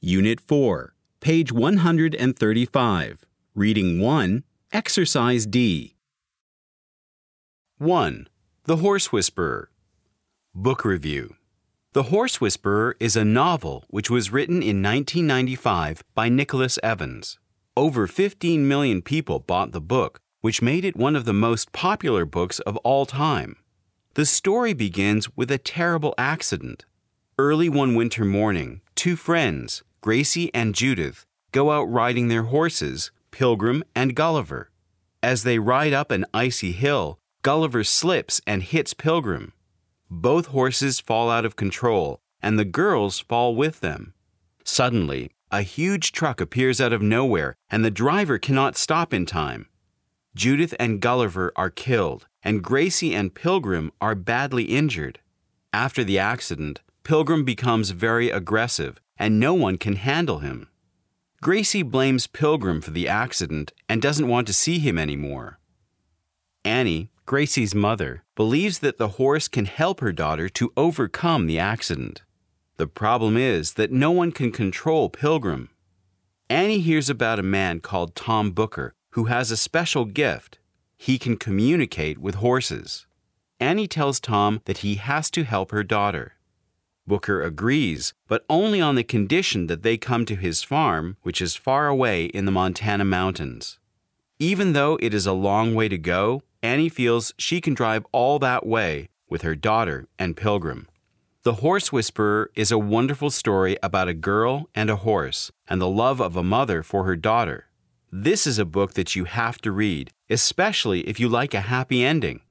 Unit 4, page 135. Reading 1, Exercise D. 1. The Horse Whisperer. Book Review. The Horse Whisperer is a novel which was written in 1995 by Nicholas Evans. Over 15 million people bought the book, which made it one of the most popular books of all time. The story begins with a terrible accident. Early one winter morning, two friends, Gracie and Judith, go out riding their horses, Pilgrim and Gulliver. As they ride up an icy hill, Gulliver slips and hits Pilgrim. Both horses fall out of control, and the girls fall with them. Suddenly, a huge truck appears out of nowhere, and the driver cannot stop in time. Judith and Gulliver are killed, and Gracie and Pilgrim are badly injured. After the accident, Pilgrim becomes very aggressive, and no one can handle him. Gracie blames Pilgrim for the accident and doesn't want to see him anymore. Annie, Gracie's mother, believes that the horse can help her daughter to overcome the accident. The problem is that no one can control Pilgrim. Annie hears about a man called Tom Booker who has a special gift. He can communicate with horses. Annie tells Tom that he has to help her daughter. Booker agrees, but only on the condition that they come to his farm, which is far away in the Montana mountains. Even though it is a long way to go, Annie feels she can drive all that way with her daughter and Pilgrim. The Horse Whisperer is a wonderful story about a girl and a horse, and the love of a mother for her daughter. This is a book that you have to read, especially if you like a happy ending.